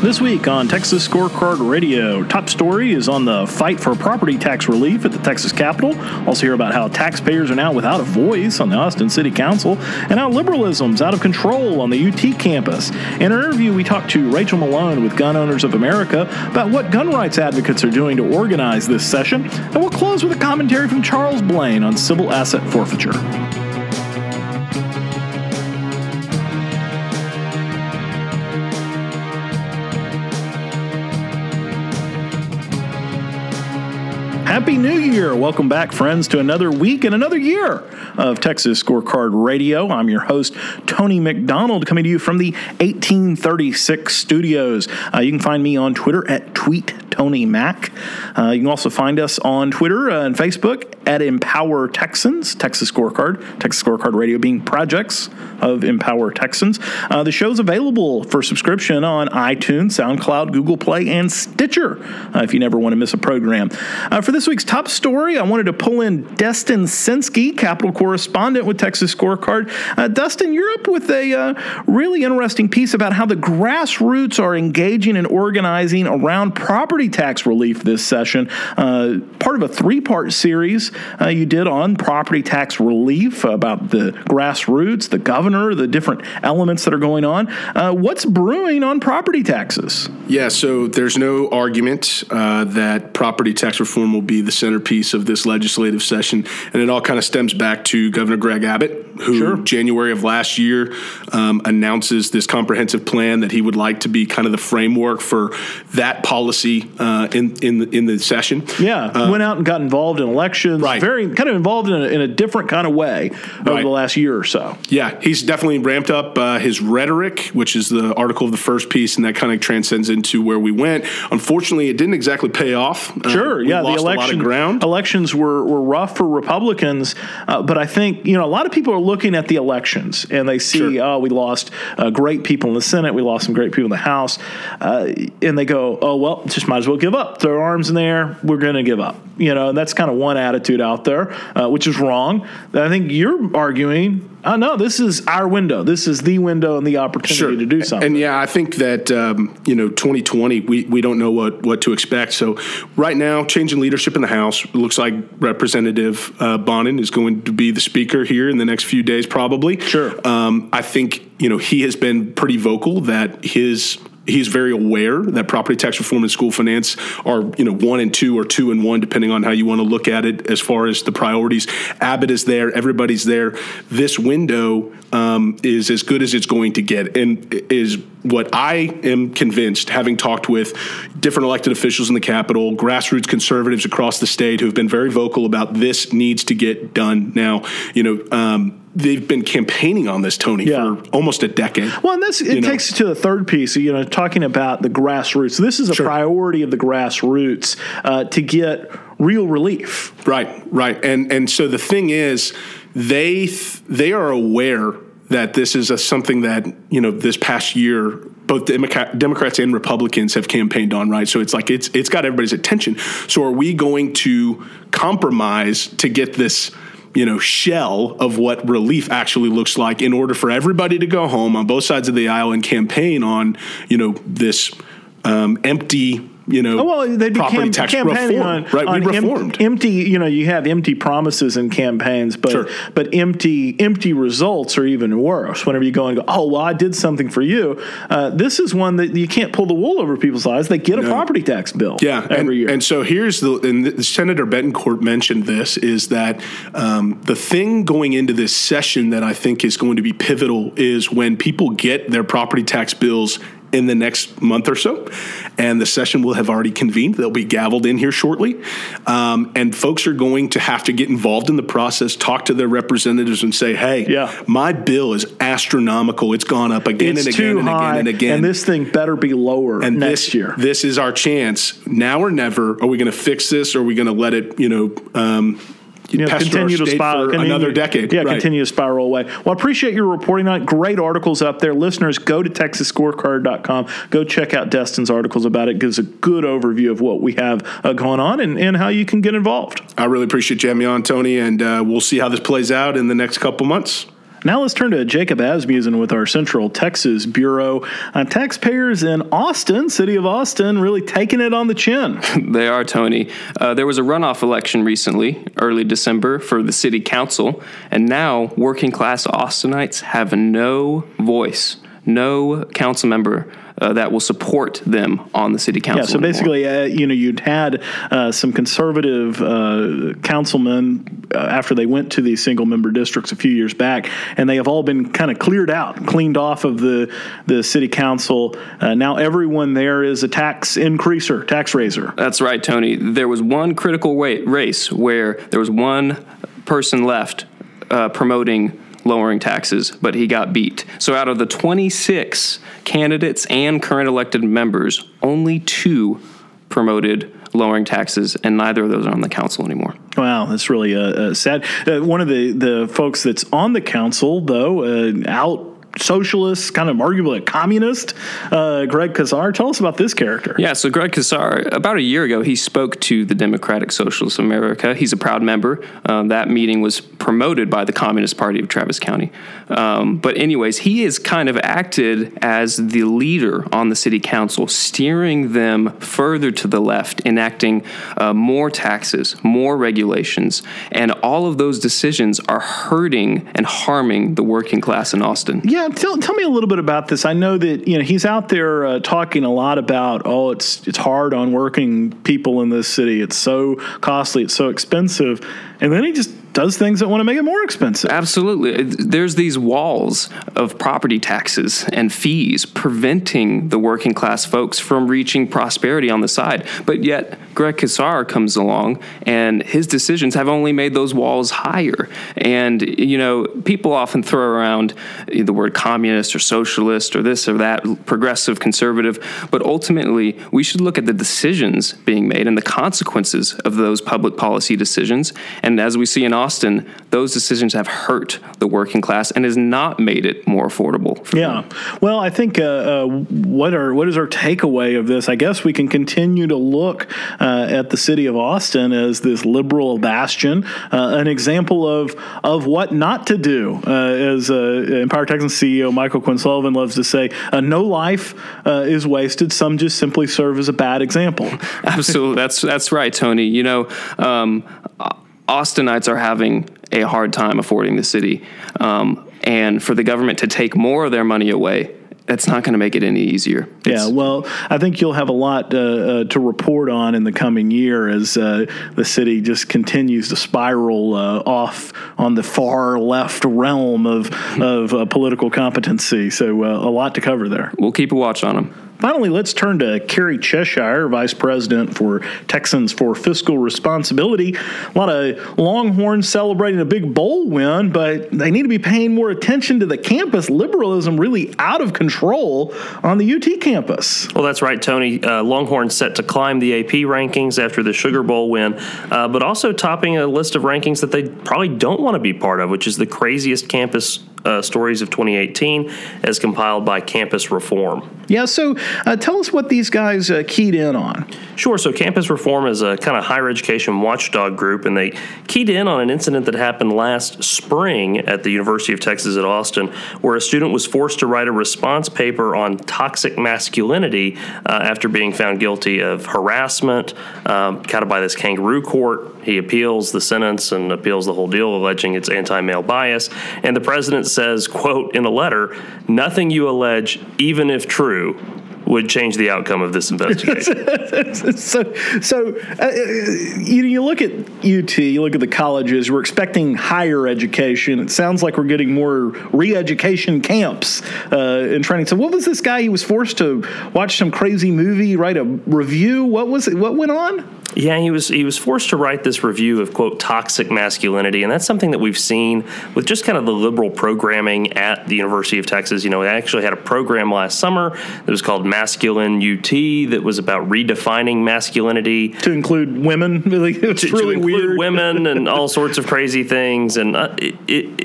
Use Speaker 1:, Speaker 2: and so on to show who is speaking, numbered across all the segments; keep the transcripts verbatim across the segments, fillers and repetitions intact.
Speaker 1: This week on Texas Scorecard Radio, top story is on the fight for property tax relief at the Texas Capitol. Also hear about how taxpayers are now without a voice on the Austin City Council and how liberalism's out of control on the U T campus. In our interview, we talked to Rachel Malone with Gun Owners of America about what gun rights advocates are doing to organize this session, and we'll close with a commentary from Charles Blaine on civil asset forfeiture. Happy New Year. Welcome back, friends, to another week and another year of Texas Scorecard Radio. I'm your host, Tony McDonald, coming to you from the eighteen thirty-six studios. Uh, you can find me on Twitter at TweetTonyMac. Uh, you can also find us on Twitter uh, and Facebook at Empower Texans, Texas Scorecard, Texas Scorecard Radio being projects of Empower Texans. Uh, the show's available for subscription on iTunes, SoundCloud, Google Play, and Stitcher uh, if you never want to miss a program. Uh, for this week's top story, I wanted to pull in Destin Sinsky, Capitol correspondent with Texas Scorecard. Uh, Dustin, you're up with a uh, really interesting piece about how the grassroots are engaging and organizing around property tax relief this session. Uh, part of a three-part series uh, you did on property tax relief, about the grassroots, the governor, the different elements that are going on. Uh, what's brewing on property taxes?
Speaker 2: Yeah, so there's no argument uh, that property tax reform will be the centerpiece of this legislative session, and it all kind of stems back to Governor Greg Abbott, who sure. January of last year um, announces this comprehensive plan that he would like to be kind of the framework for that policy uh, in in the, in the session.
Speaker 1: Yeah, uh, went out and got involved in elections,
Speaker 2: right.
Speaker 1: very kind of involved in a, in a different kind of way over
Speaker 2: right.
Speaker 1: the last year or so.
Speaker 2: Yeah, he's definitely ramped up uh, his rhetoric, which is the article of the first piece, and that kind of transcends into where we went. Unfortunately, it didn't exactly pay off.
Speaker 1: Sure,
Speaker 2: uh,
Speaker 1: yeah,
Speaker 2: the
Speaker 1: election,
Speaker 2: a lot of ground.
Speaker 1: elections were, were rough for Republicans, uh, but I think, you know, a lot of people are looking at the elections and they see,
Speaker 2: sure.
Speaker 1: oh, we lost uh, great people in the Senate, we lost some great people in the House, uh, and they go, oh, well, just might as well give up. Throw our arms in the air, we're going to give up. You know, and that's kind of one attitude out there, uh, which is wrong. I think you're arguing, oh, no, this is our window. This is the window and the opportunity
Speaker 2: sure.
Speaker 1: to do something.
Speaker 2: And, yeah, I think that, um, you know, twenty twenty, we, we don't know what, what to expect. So right now, changing leadership in the House, it looks like Representative uh, Bonin is going to be the speaker here in the next few days, probably.
Speaker 1: Sure.
Speaker 2: Um, I think, you know, he has been pretty vocal that his – he's very aware that property tax reform and school finance are, you know, one and two or two and one, depending on how you want to look at it as far as the priorities. Abbott is there. Everybody's there. This window um, is as good as it's going to get, and is what I am convinced, having talked with different elected officials in the Capitol, grassroots conservatives across the state who have been very vocal about this needs to get done now. You know, um, they've been campaigning on this, Tony,
Speaker 1: yeah.
Speaker 2: for almost a decade.
Speaker 1: Well, and this it
Speaker 2: know?
Speaker 1: takes us to the third piece, you know, talking about the grassroots. This is a
Speaker 2: sure.
Speaker 1: priority of the grassroots uh, to get real relief.
Speaker 2: Right, right. And and so the thing is, they th- they are aware that this is a, something that, you know, this past year, both Democrat, Democrats and Republicans have campaigned on, right? So it's like it's it's got everybody's attention. So are we going to compromise to get this, you know, shell of what relief actually looks like in order for everybody to go home on both sides of the aisle and campaign on, you know, this um, empty, you know,
Speaker 1: oh, well, they'd be
Speaker 2: property
Speaker 1: cam-
Speaker 2: tax
Speaker 1: campaigning
Speaker 2: reform,
Speaker 1: on,
Speaker 2: right?
Speaker 1: on
Speaker 2: We reformed.
Speaker 1: Em- empty, you know, you have empty promises in campaigns, but
Speaker 2: Sure.
Speaker 1: but empty empty results are even worse. Whenever you go and go, oh, well, I did something for you. Uh, this is one that you can't pull the wool over people's eyes. They get a
Speaker 2: No.
Speaker 1: property tax bill
Speaker 2: yeah,
Speaker 1: every
Speaker 2: and,
Speaker 1: year.
Speaker 2: And so here's the, and the Senator Betancourt mentioned this, is that um, the thing going into this session that I think is going to be pivotal is when people get their property tax bills in the next month or so, and the session will have already convened. They'll be gavelled in here shortly, um, and folks are going to have to get involved in the process, talk to their representatives and say, hey,
Speaker 1: yeah.
Speaker 2: my bill is astronomical. It's gone up again
Speaker 1: it's
Speaker 2: and
Speaker 1: too
Speaker 2: again and
Speaker 1: high,
Speaker 2: again and again.
Speaker 1: And this thing better be lower
Speaker 2: and
Speaker 1: next
Speaker 2: this,
Speaker 1: year.
Speaker 2: This is our chance. Now or never. Are we going to fix this, or are we going to let it, you know, um,
Speaker 1: You know, continue to spiral
Speaker 2: for another decade.
Speaker 1: Yeah,
Speaker 2: right.
Speaker 1: continue to spiral away. Well, I appreciate your reporting on it. Great articles up there. Listeners, go to texas scorecard dot com. Go check out Destin's articles about it. Gives a good overview of what we have uh, going on and, and how you can get involved.
Speaker 2: I really appreciate you having me on, Tony, and uh, we'll see how this plays out in the next couple months.
Speaker 1: Now let's turn to Jacob Asmussen with our Central Texas Bureau. Uh, taxpayers in Austin, city of Austin, really taking it on the chin.
Speaker 3: They are, Tony. Uh, there was a runoff election recently, early December, for the city council, and now working class Austinites have no voice, no council member Uh, that will support them on the city council.
Speaker 1: Yeah, so basically, uh, you know, you'd had uh, some conservative uh, councilmen uh, after they went to these single-member districts a few years back, and they have all been kind of cleared out, cleaned off of the, the city council. Uh, now everyone there is a tax increaser, tax raiser.
Speaker 3: That's right, Tony. There was one critical wa- race where there was one person left uh, promoting lowering taxes, but he got beat. So out of the twenty-six candidates and current elected members, only two promoted lowering taxes, and neither of those are on the council anymore.
Speaker 1: Wow, that's really uh, uh, sad. Uh, one of the, the folks that's on the council, though, uh, out socialist, kind of arguably a communist, uh, Greg Casar. Tell us about this character.
Speaker 3: Yeah, so Greg Casar, about a year ago, he spoke to the Democratic Socialists of America. He's a proud member. Um, that meeting was promoted by the Communist Party of Travis County. Um, but anyways, he has kind of acted as the leader on the city council, steering them further to the left, enacting uh, more taxes, more regulations, and all of those decisions are hurting and harming the working class in Austin.
Speaker 1: Yeah, tell, tell me a little bit about this. I know that, you know, he's out there uh, talking a lot about, oh, it's it's hard on working people in this city. It's so costly. It's so expensive. And then he just does things that want to make it more expensive.
Speaker 3: Absolutely. There's these walls of property taxes and fees preventing the working class folks from reaching prosperity on the side. But yet Greg Casar comes along and his decisions have only made those walls higher. And, you know, people often throw around the word communist or socialist or this or that, progressive, conservative. But ultimately, we should look at the decisions being made and the consequences of those public policy decisions. And as we see in Austin, those decisions have hurt the working class and has not made it more affordable.
Speaker 1: Yeah. Them. Well, I think uh, uh, what are what is our takeaway of this? I guess we can continue to look uh, at the city of Austin as this liberal bastion, uh, an example of of what not to do. Uh, as uh, Empire Texans C E O Michael Quinn Sullivan loves to say, uh, no life uh, is wasted. Some just simply serve as a bad example.
Speaker 3: Absolutely. That's, that's right, Tony. You know, um, Austinites are having a hard time affording the city. Um, and for the government to take more of their money away, that's not going to make it any easier. It's,
Speaker 1: yeah, well, I think you'll have a lot uh, uh, to report on in the coming year as uh, the city just continues to spiral uh, off on the far left realm of, of uh, political competency. So uh, a lot to cover there.
Speaker 3: We'll keep a watch on them.
Speaker 1: Finally, let's turn to Carrie Cheshire, Vice President for Texans for Fiscal Responsibility. A lot of Longhorns celebrating a big bowl win, but they need to be paying more attention to the campus liberalism really out of control on the U T campus.
Speaker 4: Well, that's right, Tony. Uh, Longhorns set to climb the A P rankings after the Sugar Bowl win, uh, but also topping a list of rankings that they probably don't want to be part of, which is the craziest campus uh, stories of twenty eighteen as compiled by Campus Reform.
Speaker 1: Yeah, so uh, tell us what these guys uh, keyed in on.
Speaker 4: Sure. So Campus Reform is a kind of higher education watchdog group, and they keyed in on an incident that happened last spring at the University of Texas at Austin, where a student was forced to write a response paper on toxic masculinity uh, after being found guilty of harassment, um, kind of by this kangaroo court. He appeals the sentence and appeals the whole deal, alleging it's anti-male bias. And the president says, quote, in a letter, "Nothing you allege, even if true, would change the outcome of this investigation."
Speaker 1: so, so uh, you, you look at U T, you look at the colleges, we're expecting higher education. It sounds like we're getting more re-education camps uh, and training. So what was this guy? He was forced to watch some crazy movie, write a review. What was it? What went on?
Speaker 4: Yeah, he was he was forced to write this review of, quote, toxic masculinity, and that's something that we've seen with just kind of the liberal programming at the University of Texas. You know, they actually had a program last summer that was called Masculine U T that was about redefining masculinity.
Speaker 1: To include women? Really, it's
Speaker 4: to,
Speaker 1: really
Speaker 4: to include
Speaker 1: weird.
Speaker 4: women and all sorts of crazy things, and uh, it, it, it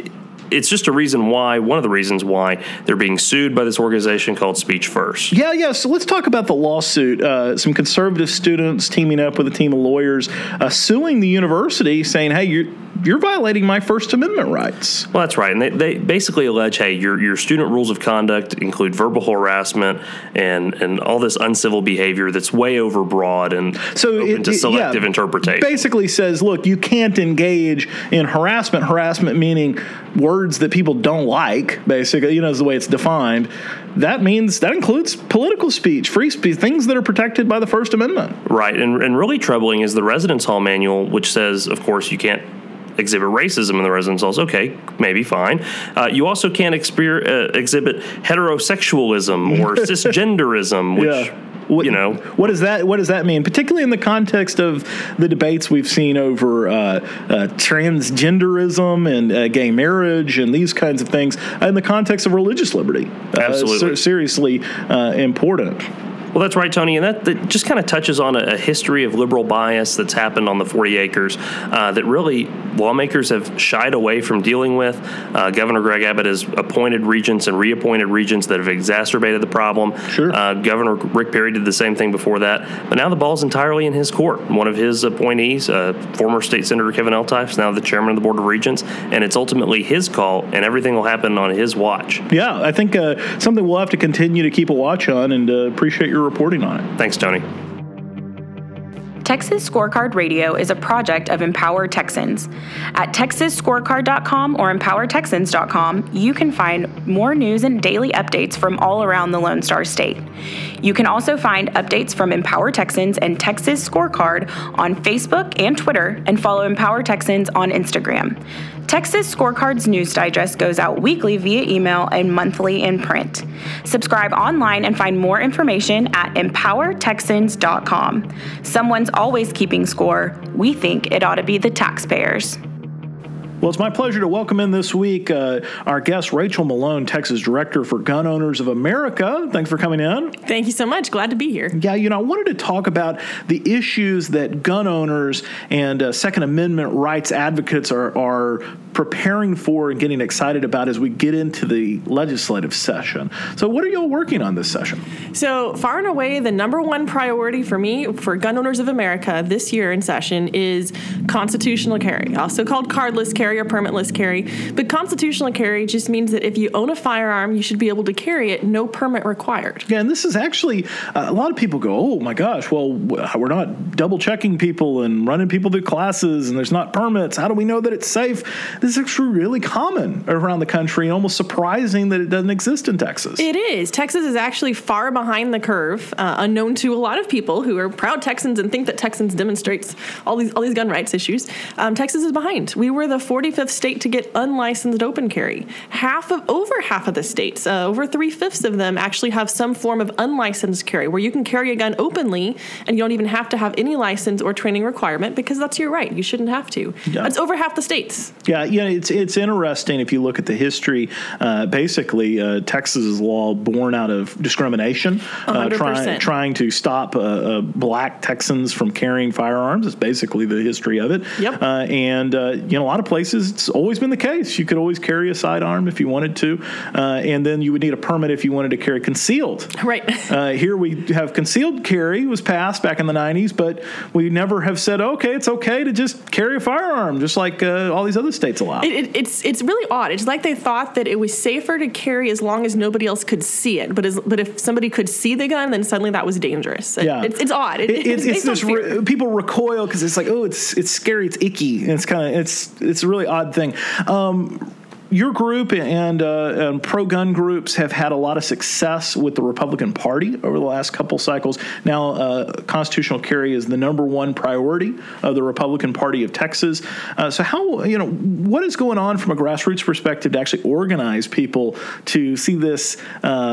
Speaker 4: it's just a reason why, one of the reasons why they're being sued by this organization called Speech First.
Speaker 1: Yeah, yeah. So let's talk about the lawsuit. Uh, some conservative students teaming up with a team of lawyers uh, suing the university, saying, "Hey, you're you're violating my First Amendment rights."
Speaker 4: Well, that's right, and they, they basically allege, hey, your your student rules of conduct include verbal harassment and and all this uncivil behavior that's way overbroad and
Speaker 1: so
Speaker 4: open
Speaker 1: it,
Speaker 4: to selective
Speaker 1: yeah,
Speaker 4: interpretation.
Speaker 1: Basically says, look, you can't engage in harassment. Harassment meaning words that people don't like, basically, you know, is the way it's defined. That means that includes political speech, free speech, things that are protected by the First Amendment.
Speaker 4: Right, and, and really troubling is the Residence Hall Manual, which says, of course, you can't exhibit racism in the residence halls. Okay, maybe fine. Uh, you also can't exper- uh, exhibit heterosexualism or cisgenderism, which...
Speaker 1: Yeah. What,
Speaker 4: you know,
Speaker 1: what does that what does that mean? Particularly in the context of the debates we've seen over uh, uh, transgenderism and uh, gay marriage and these kinds of things in the context of religious liberty.
Speaker 4: Absolutely,
Speaker 1: uh, ser- seriously uh, important.
Speaker 4: Well, that's right, Tony, and that, that just kind of touches on a, a history of liberal bias that's happened on the forty acres uh, that really lawmakers have shied away from dealing with. Uh, Governor Greg Abbott has appointed regents and reappointed regents that have exacerbated the problem.
Speaker 1: Sure.
Speaker 4: Uh, Governor Rick Perry did the same thing before that, but now the ball's entirely in his court. One of his appointees, uh, former State Senator Kevin Eltife, is now the chairman of the Board of Regents, and it's ultimately his call, and everything will happen on his watch.
Speaker 1: Yeah, I think uh, something we'll have to continue to keep a watch on, and uh, appreciate your reporting on it.
Speaker 4: Thanks, Tony.
Speaker 5: Texas Scorecard Radio is a project of Empower Texans. At texas scorecard dot com or empower texans dot com, you can find more news and daily updates from all around the Lone Star State. You can also find updates from Empower Texans and Texas Scorecard on Facebook and Twitter, and follow Empower Texans on Instagram. Texas Scorecard's news digest goes out weekly via email and monthly in print. Subscribe online and find more information at empower texans dot com. Someone's always keeping score. We think it ought to be the taxpayers.
Speaker 1: Well, it's my pleasure to welcome in this week uh, our guest, Rachel Malone, Texas Director for Gun Owners of America. Thanks for coming in.
Speaker 6: Thank you so much. Glad to be here.
Speaker 1: Yeah, you know, I wanted to talk about the issues that gun owners and uh, Second Amendment rights advocates are, are preparing for and getting excited about as we get into the legislative session. So what are you all working on this session?
Speaker 6: So far and away, the number one priority for me, for Gun Owners of America this year in session, is constitutional carry, also called cardless carry or permitless carry. But constitutional carry just means that if you own a firearm, you should be able to carry it, no permit required.
Speaker 1: Yeah, and this is actually, uh, a lot of people go, oh my gosh, well, we're not double checking people and running people through classes and there's not permits. How do we know that it's safe? This is actually really common around the country and almost surprising that it doesn't exist in Texas.
Speaker 6: It is. Texas is actually far behind the curve, uh, unknown to a lot of people who are proud Texans and think that Texans demonstrates all these all these gun rights issues. Um, Texas is behind. We were the forty-fifth state to get unlicensed open carry. Half of, over half of the states, uh, over three-fifths of them actually have some form of unlicensed carry where you can carry a gun openly and you don't even have to have any license or training requirement because that's your right. You shouldn't have to.
Speaker 1: Yeah.
Speaker 6: That's over half the states.
Speaker 1: Yeah, yeah, it's it's interesting if you look at the history. Uh, basically, uh, Texas's law born out of discrimination, uh, trying trying to stop uh, uh, black Texans from carrying firearms. It's basically the history of it.
Speaker 6: Yep.
Speaker 1: Uh, and uh, you know, a lot of places it's always been the case. You could always carry a sidearm if you wanted to, uh, and then you would need a permit if you wanted to carry concealed.
Speaker 6: Right.
Speaker 1: Uh, here we have concealed carry was passed back in the nineties, but we never have said, okay, it's okay to just carry a firearm, just like uh, all these other states allow.
Speaker 6: It, it, it's it's really odd. It's like they thought that it was safer to carry as long as nobody else could see it. But as, but if somebody could see the gun, then suddenly that was dangerous. It,
Speaker 1: yeah.
Speaker 6: it's, it's odd. It,
Speaker 1: it, it's it's this re- people recoil because it's like, oh, it's it's scary, it's icky, and it's kind of it's it's a really odd thing. Um, Your group and, uh, and pro-gun groups have had a lot of success with the Republican Party over the last couple cycles. Now, uh, constitutional carry is the number one priority of the Republican Party of Texas. Uh, so how, you know, what is going on from a grassroots perspective to actually organize people to see this uh,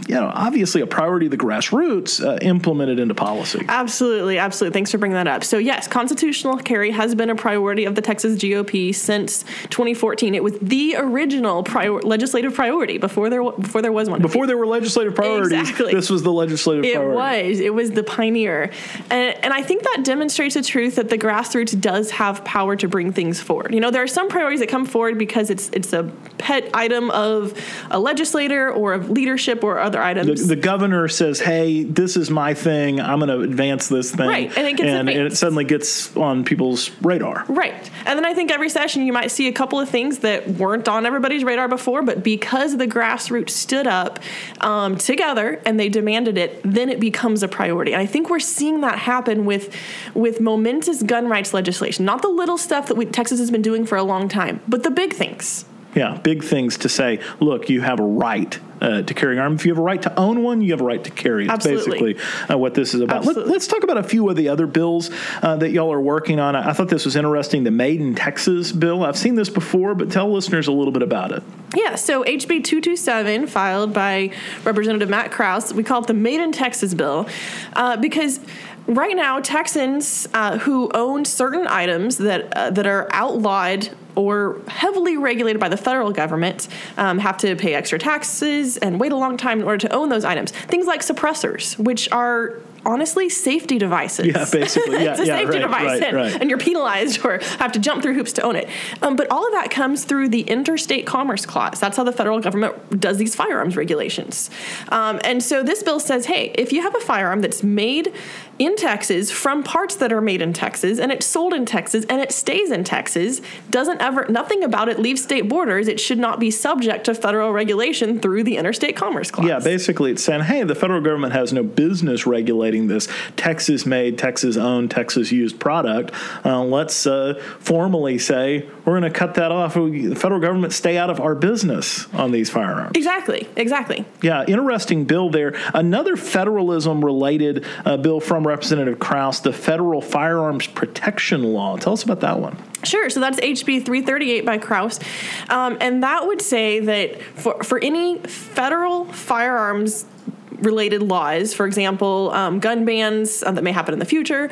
Speaker 1: you know, obviously a priority of the grassroots uh, implemented into policy.
Speaker 6: Absolutely, absolutely. Thanks for bringing that up. So yes, constitutional carry has been a priority of the Texas G O P since twenty fourteen. It was the original prior- legislative priority before there before there was one.
Speaker 1: Before there were legislative priorities,
Speaker 6: exactly.
Speaker 1: This was the legislative
Speaker 6: it
Speaker 1: priority.
Speaker 6: It was. It was the pioneer. And, and I think that demonstrates the truth that the grassroots does have power to bring things forward. You know, there are some priorities that come forward because it's it's a pet item of a legislator or of leadership or other items.
Speaker 1: The, the governor says, hey, this is my thing. I'm going to advance this thing.
Speaker 6: Right, and it gets
Speaker 1: and, and it
Speaker 6: advanced.
Speaker 1: suddenly gets on people's radar.
Speaker 6: Right. And then I think every session you might see a couple of things that weren't on everybody's radar before, but because the grassroots stood up um, together and they demanded it, then it becomes a priority. And I think we're seeing that happen with with momentous gun rights legislation. Not the little stuff that we, Texas has been doing for a long time, but the big things.
Speaker 1: Yeah, big things to say, look, you have a right uh, to carry an arm. If you have a right to own one, you have a right to carry it. It's
Speaker 6: Absolutely.
Speaker 1: basically uh, what this is about. Let,
Speaker 6: Absolutely.
Speaker 1: let's talk about a few of the other bills uh, that y'all are working on. I, I thought this was interesting, the Made in Texas bill. I've seen this before, but tell listeners a little bit about it.
Speaker 6: Yeah, so H B two twenty-seven, filed by Representative Matt Krause, we call it the Made in Texas bill, uh, because right now Texans uh, who own certain items that uh, that are outlawed or heavily regulated by the federal government um, have to pay extra taxes and wait a long time in order to own those items. Things like suppressors, which are honestly safety devices.
Speaker 1: Yeah, basically. Yeah,
Speaker 6: it's a
Speaker 1: yeah,
Speaker 6: safety
Speaker 1: right,
Speaker 6: device,
Speaker 1: right,
Speaker 6: and,
Speaker 1: right.
Speaker 6: and you're penalized or have to jump through hoops to own it. Um, but all of that comes through the Interstate Commerce Clause. That's how the federal government does these firearms regulations. Um, and so this bill says, hey, if you have a firearm that's made in Texas from parts that are made in Texas, and it's sold in Texas, and it stays in Texas, doesn't ever, nothing about it leaves state borders, it should not be subject to federal regulation through the Interstate Commerce Clause.
Speaker 1: Yeah, basically it's saying, hey, the federal government has no business regulating this Texas-made, Texas-owned, Texas-used product. Uh, let's uh, formally say we're going to cut that off. The federal government stay out of our business on these firearms.
Speaker 6: Exactly, exactly.
Speaker 1: Yeah, interesting bill there. Another federalism-related uh, bill from Representative Krause, the Federal Firearms Protection Law. Tell us about that one.
Speaker 6: Sure. So that's H B three thirty-eight by Krause. Um, and that would say that for, for any federal firearms related laws, for example, um, gun bans uh, that may happen in the future,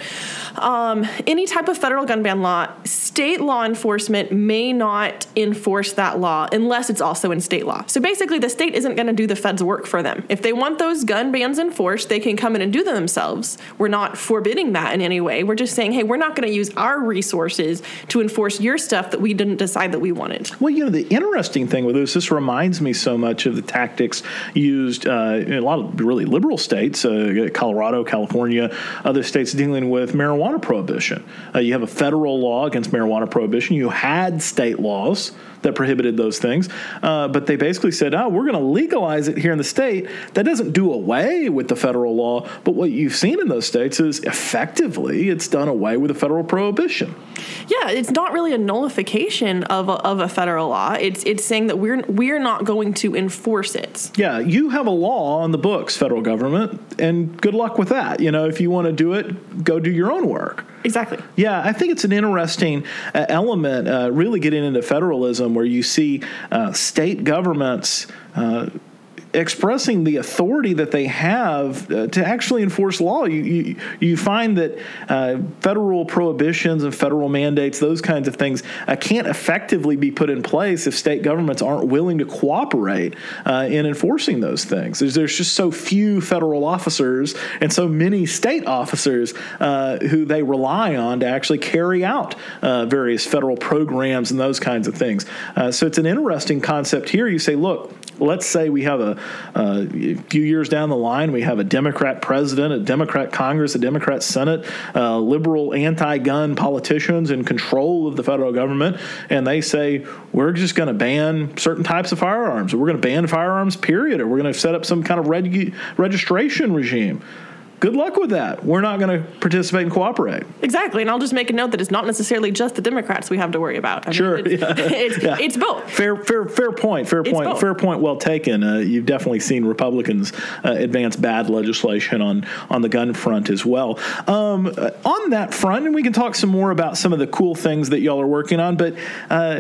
Speaker 6: um, any type of federal gun ban law, state law enforcement may not enforce that law unless it's also in state law. So basically, the state isn't going to do the feds' work for them. If they want those gun bans enforced, they can come in and do them themselves. We're not forbidding that in any way. We're just saying, hey, we're not going to use our resources to enforce your stuff that we didn't decide that we wanted.
Speaker 1: Well, you know, the interesting thing with this, this reminds me so much of the tactics used uh, in a lot of really liberal states, uh, Colorado, California, other states dealing with marijuana prohibition. Uh, you have a federal law against marijuana prohibition. You had state laws that prohibited those things, uh, but they basically said, oh, we're going to legalize it here in the state. That doesn't do away with the federal law, but what you've seen in those states is effectively it's done away with the federal prohibition.
Speaker 6: Yeah, it's not really a nullification of a, of a federal law. It's it's saying that we're we're not going to enforce it.
Speaker 1: Yeah, you have a law on the books, federal government, and good luck with that. You know, if you want to do it, go do your own work.
Speaker 6: Exactly.
Speaker 1: Yeah, I think it's an interesting uh, element, uh, really getting into federalism, where you see uh, state governments uh, expressing the authority that they have uh, to actually enforce law. You you, you find that uh, federal prohibitions and federal mandates, those kinds of things, uh, can't effectively be put in place if state governments aren't willing to cooperate uh, in enforcing those things. There's, there's just so few federal officers and so many state officers uh, who they rely on to actually carry out uh, various federal programs and those kinds of things. Uh, so it's an interesting concept here. You say, look, let's say we have a, a few years down the line, we have a Democrat president, a Democrat Congress, a Democrat Senate, uh, liberal anti-gun politicians in control of the federal government, and they say, we're just going to ban certain types of firearms, or we're going to ban firearms, period, or we're going to set up some kind of reg- registration regime. Good luck with that. We're not going to participate and cooperate.
Speaker 6: Exactly. And I'll just make a note that it's not necessarily just the Democrats we have to worry about. I
Speaker 1: sure.
Speaker 6: mean, it's,
Speaker 1: yeah.
Speaker 6: it's,
Speaker 1: yeah.
Speaker 6: it's both.
Speaker 1: Fair, fair, fair point. Fair
Speaker 6: It's
Speaker 1: point.
Speaker 6: both.
Speaker 1: Fair point. Well taken. Uh, you've definitely seen Republicans uh, advance bad legislation on, on the gun front as well. Um, on that front, and we can talk some more about some of the cool things that y'all are working on, but uh,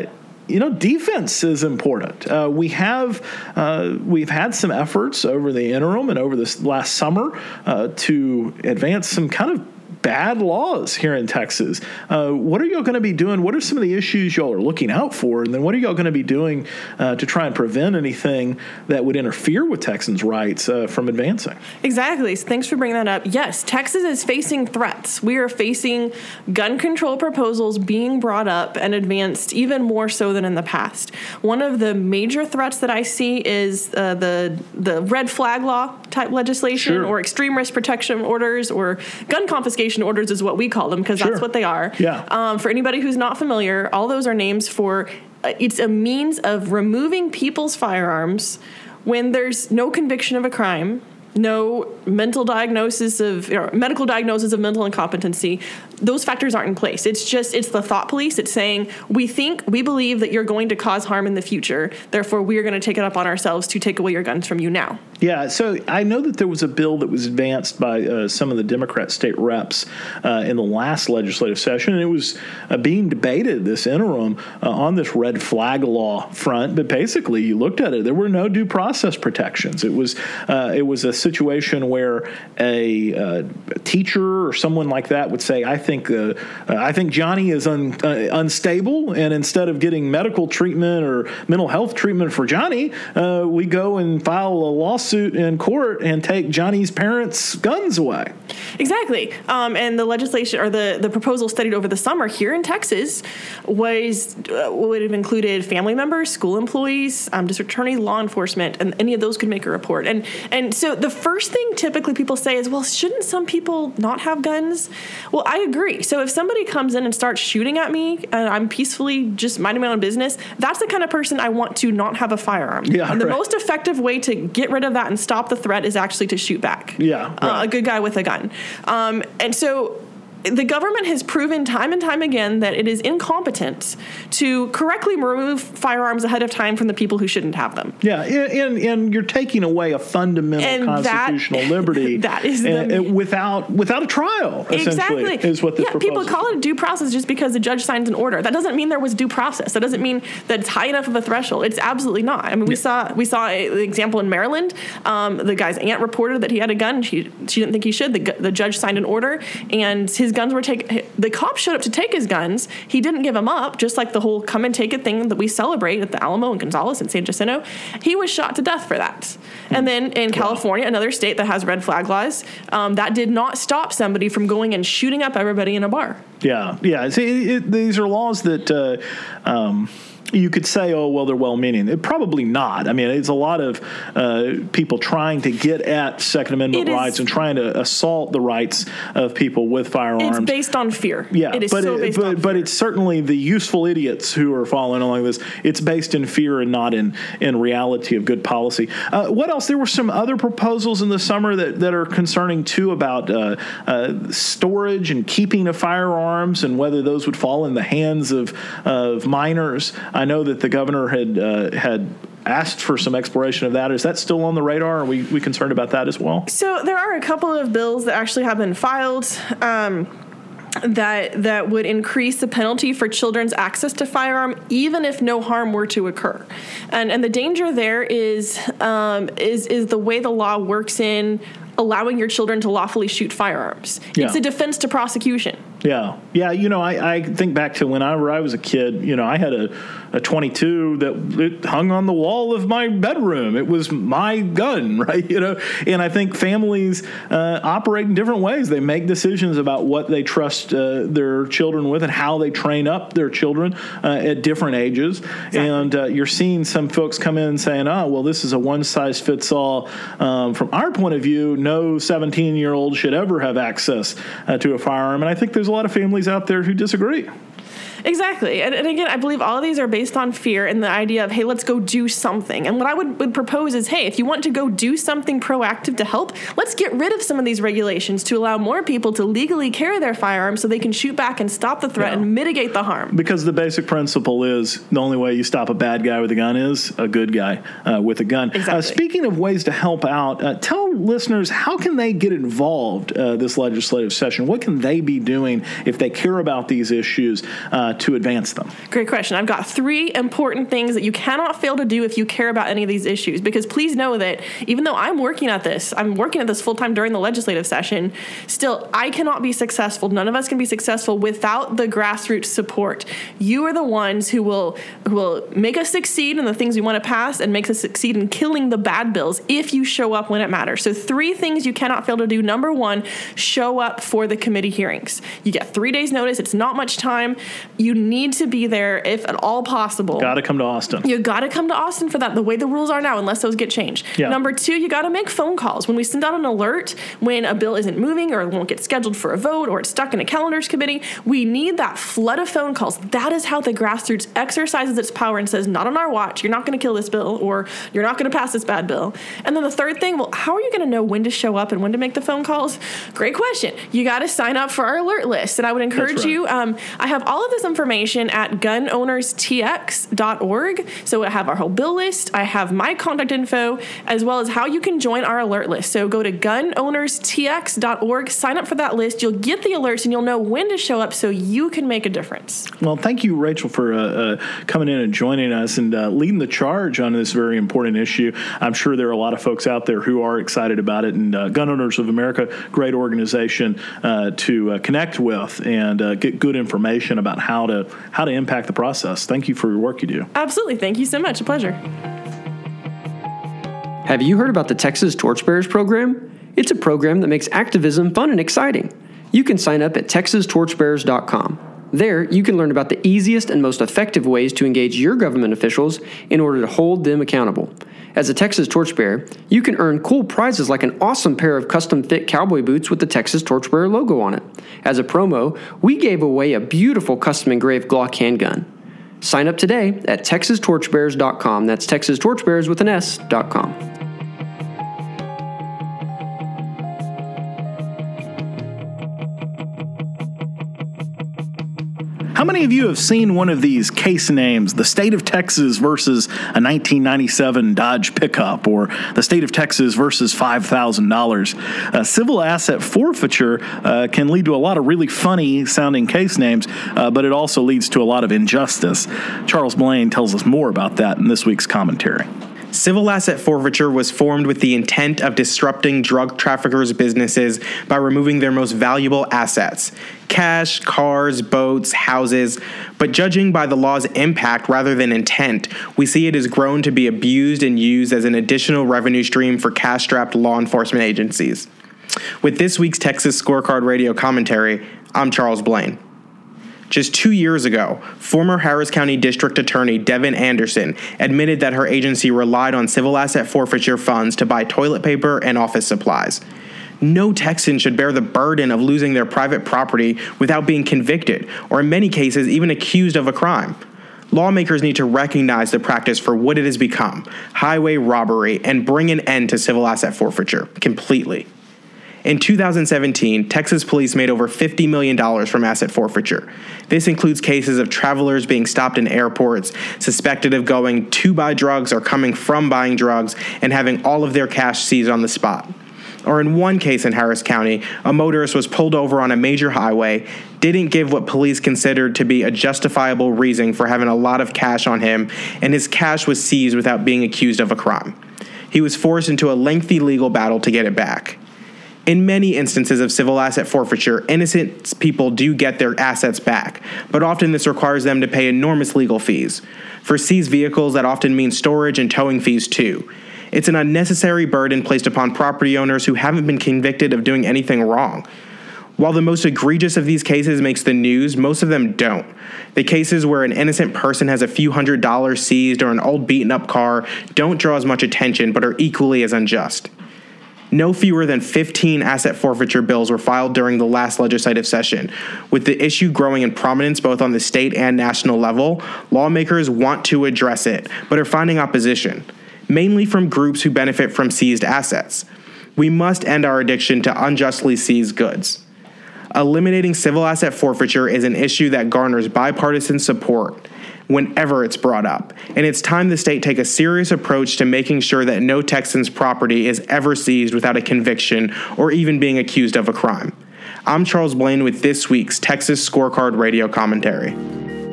Speaker 1: you know, defense is important. Uh, we have uh, we've had some efforts over the interim and over this last summer uh, to advance some kind of bad laws here in Texas. Uh, what are y'all going to be doing? What are some of the issues y'all are looking out for? And then what are y'all going to be doing uh, to try and prevent anything that would interfere with Texans' rights uh, from advancing?
Speaker 6: Exactly. So thanks for bringing that up. Yes, Texas is facing threats. We are facing gun control proposals being brought up and advanced even more so than in the past. One of the major threats that I see is uh, the the red flag law type legislation,
Speaker 1: sure.
Speaker 6: or extreme risk protection orders, or gun confiscation orders is what we call them, because
Speaker 1: sure.
Speaker 6: that's what they are.
Speaker 1: Yeah.
Speaker 6: Um, for anybody who's not familiar, all those are names for, uh, it's a means of removing people's firearms when there's no conviction of a crime, no mental diagnosis of, or medical diagnosis of mental incompetency. Those factors aren't in place. It's just, it's the thought police. It's saying, we think, we believe that you're going to cause harm in the future. Therefore, we are going to take it up on ourselves to take away your guns from you now.
Speaker 1: Yeah, so I know that there was a bill that was advanced by uh, some of the Democrat state reps uh, in the last legislative session, and it was uh, being debated this interim uh, on this red flag law front. But basically, you looked at it, there were no due process protections. It was uh, it was a situation where a, uh, a teacher or someone like that would say, "I think uh, uh, I think Johnny is un, uh, unstable," and instead of getting medical treatment or mental health treatment for Johnny, uh, we go and file a lawsuit in court and take Johnny's parents' guns away.
Speaker 6: Exactly. Um, and the legislation, or the, the proposal studied over the summer here in Texas was uh, would have included family members, school employees, um, district attorney, law enforcement, and any of those could make a report. And and so the first thing typically people say is, well, shouldn't some people not have guns? Well, I agree. So if somebody comes in and starts shooting at me and I'm peacefully just minding my own business, that's the kind of person I want to not have a firearm.
Speaker 1: Yeah,
Speaker 6: and the
Speaker 1: right.
Speaker 6: most effective way to get rid of that and stop the threat is actually to shoot back.
Speaker 1: Yeah,
Speaker 6: uh,
Speaker 1: right.
Speaker 6: a good guy with a gun. Um, and so the government has proven time and time again that it is incompetent to correctly remove firearms ahead of time from the people who shouldn't have them.
Speaker 1: Yeah, and, and, and you're taking away a fundamental
Speaker 6: And
Speaker 1: constitutional
Speaker 6: that,
Speaker 1: liberty
Speaker 6: that is
Speaker 1: and,
Speaker 6: the,
Speaker 1: and without without a trial, essentially,
Speaker 6: exactly.
Speaker 1: is what this
Speaker 6: yeah,
Speaker 1: proposal
Speaker 6: people call it a due process just because the judge signs an order. That doesn't mean there was due process. That doesn't mean that it's high enough of a threshold. It's absolutely not. I mean, we yeah. saw we saw an example in Maryland. Um, the guy's aunt reported that he had a gun. She she didn't think he should. The, the judge signed an order, and his guns were taken. The cops showed up to take his guns. He didn't give them up, just like the whole come and take it thing that we celebrate at the Alamo and Gonzales and San Jacinto. He was shot to death for that. And then in California, another state that has red flag laws, um, that did not stop somebody from going and shooting up everybody in a bar.
Speaker 1: Yeah, yeah. See, it, it, these are laws that uh, um, you could say, oh, well, they're well-meaning. It, probably not. I mean, it's a lot of uh, people trying to get at Second Amendment
Speaker 6: It
Speaker 1: rights
Speaker 6: is,
Speaker 1: and trying to assault the rights of people with firearms.
Speaker 6: It's based on fear.
Speaker 1: Yeah,
Speaker 6: it is
Speaker 1: but
Speaker 6: so
Speaker 1: it,
Speaker 6: based
Speaker 1: but,
Speaker 6: on
Speaker 1: but
Speaker 6: fear.
Speaker 1: it's certainly the useful idiots who are following along this. It's based in fear and not in, in reality of good policy. Uh, what else? There were some other proposals in the summer that, that are concerning, too, about uh, uh, storage and keeping of firearms and whether those would fall in the hands of, of minors. I know that the governor had uh, had asked for some exploration of that. Is that still on the radar? Are we, we concerned about that as well?
Speaker 6: So there are a couple of bills that actually have been filed um, that that would increase the penalty for children's access to firearm, even if no harm were to occur. And and the danger there is um, is is the way the law works in allowing your children to lawfully shoot firearms.
Speaker 1: Yeah.
Speaker 6: It's a defense to prosecution.
Speaker 1: Yeah. Yeah. You know, I, I think back to when I, I was a kid, you know, I had a, a twenty-two that it hung on the wall of my bedroom. It was my gun, right? You know, and I think families uh, operate in different ways. They make decisions about what they trust uh, their children with and how they train up their children uh, at different ages. Exactly. And uh, you're seeing some folks come in saying, oh, well, this is a one-size-fits-all. Um, from our point of view, no seventeen-year-old should ever have access uh, to a firearm. And I think there's a lot of families out there who disagree.
Speaker 6: Exactly. And, and again, I believe all of these are based on fear and the idea of, hey, let's go do something. And what I would, would propose is, hey, if you want to go do something proactive to help, let's get rid of some of these regulations to allow more people to legally carry their firearms so they can shoot back and stop the threat yeah. and mitigate the harm.
Speaker 1: Because the basic principle is the only way you stop a bad guy with a gun is a good guy uh, with a gun.
Speaker 6: Exactly.
Speaker 1: Uh, speaking of ways to help out, uh, tell listeners, how can they get involved uh, this legislative session? What can they be doing if they care about these issues uh, uh, to advance them?
Speaker 6: Great question. I've got three important things that you cannot fail to do if you care about any of these issues, because please know that even though I'm working at this, I'm working at this full time during the legislative session, still I cannot be successful. None of us can be successful without the grassroots support. You are the ones who will who will make us succeed in the things we want to pass and makes us succeed in killing the bad bills if you show up when it matters. So three things you cannot fail to do. Number one, show up for the committee hearings. You get three days notice. It's not much time. You need to be there if at all possible.
Speaker 1: Got to come to Austin.
Speaker 6: You got to come to Austin for that, the way the rules are now, unless those get changed.
Speaker 1: Yeah.
Speaker 6: Number two, you got to make phone calls. When we send out an alert when a bill isn't moving or won't get scheduled for a vote or it's stuck in a calendars committee, we need that flood of phone calls. That is how the grassroots exercises its power and says, not on our watch, you're not going to kill this bill, or you're not going to pass this bad bill. And then the third thing, well, how are you going to know when to show up and when to make the phone calls? Great question. You got to sign up for our alert list. And I would encourage
Speaker 1: That's right.
Speaker 6: you, um, I have all of this information at gun owners t x dot org. So I have our whole bill list. I have my contact info, as well as how you can join our alert list. So go to gun owners t x dot org, sign up for that list. You'll get the alerts and you'll know when to show up so you can make a difference.
Speaker 1: Well, thank you, Rachel, for uh, uh, coming in and joining us and uh, leading the charge on this very important issue. I'm sure there are a lot of folks out there who are excited about it. And uh, Gun Owners of America, great organization uh, to uh, connect with and uh, get good information about how to how to impact the process. Thank you for your work you do.
Speaker 6: Absolutely. Thank you so much. A pleasure.
Speaker 7: Have you heard about the Texas Torchbearers program? It's a program that makes activism fun and exciting. You can sign up at texas torchbearers dot com. There, you can learn about the easiest and most effective ways to engage your government officials in order to hold them accountable. As a Texas Torchbearer, you can earn cool prizes like an awesome pair of custom-fit cowboy boots with the Texas Torchbearer logo on it. As a promo, we gave away a beautiful custom-engraved Glock handgun. Sign up today at texas torchbearers dot com. That's Texas Torchbearers with an S dot com.
Speaker 1: How many of you have seen one of these case names, the state of Texas versus a nineteen ninety-seven Dodge pickup, or the state of Texas versus five thousand dollars? Uh, civil asset forfeiture uh, can lead to a lot of really funny sounding case names, uh, but it also leads to a lot of injustice. Charles Blaine tells us more about that in this week's commentary.
Speaker 8: Civil asset forfeiture was formed with the intent of disrupting drug traffickers' businesses by removing their most valuable assets, cash, cars, boats, houses. But judging by the law's impact rather than intent, we see it has grown to be abused and used as an additional revenue stream for cash-strapped law enforcement agencies. With this week's Texas Scorecard Radio commentary, I'm Charles Blaine. Just two years ago, former Harris County District Attorney Devin Anderson admitted that her agency relied on civil asset forfeiture funds to buy toilet paper and office supplies. No Texan should bear the burden of losing their private property without being convicted, or in many cases, even accused of a crime. Lawmakers need to recognize the practice for what it has become, highway robbery, and bring an end to civil asset forfeiture completely. In two thousand seventeen, Texas police made over fifty million dollars from asset forfeiture. This includes cases of travelers being stopped in airports, suspected of going to buy drugs or coming from buying drugs, and having all of their cash seized on the spot. Or in one case in Harris County, a motorist was pulled over on a major highway, didn't give what police considered to be a justifiable reason for having a lot of cash on him, and his cash was seized without being accused of a crime. He was forced into a lengthy legal battle to get it back. In many instances of civil asset forfeiture, innocent people do get their assets back, but often this requires them to pay enormous legal fees. For seized vehicles, that often means storage and towing fees too. It's an unnecessary burden placed upon property owners who haven't been convicted of doing anything wrong. While the most egregious of these cases makes the news, most of them don't. The cases where an innocent person has a few hundred dollars seized or an old beaten-up car don't draw as much attention, but are equally as unjust. No fewer than fifteen asset forfeiture bills were filed during the last legislative session. With the issue growing in prominence both on the state and national level, lawmakers want to address it, but are finding opposition, mainly from groups who benefit from seized assets. We must end our addiction to unjustly seized goods. Eliminating civil asset forfeiture is an issue that garners bipartisan support whenever it's brought up, and it's time the state take a serious approach to making sure that no Texan's property is ever seized without a conviction or even being accused of a crime. I'm Charles Blaine with this week's Texas Scorecard Radio commentary.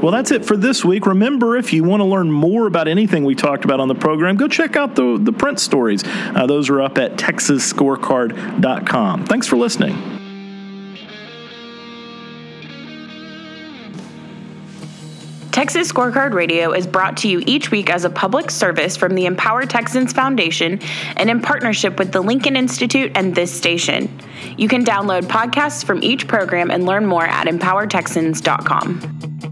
Speaker 1: Well, that's it for this week. Remember, if you want to learn more about anything we talked about on the program, go check out the, the print stories. Uh, those are up at texas scorecard dot com. Thanks for listening.
Speaker 5: Texas Scorecard Radio is brought to you each week as a public service from the Empower Texans Foundation and in partnership with the Lincoln Institute and this station. You can download podcasts from each program and learn more at empower texans dot com.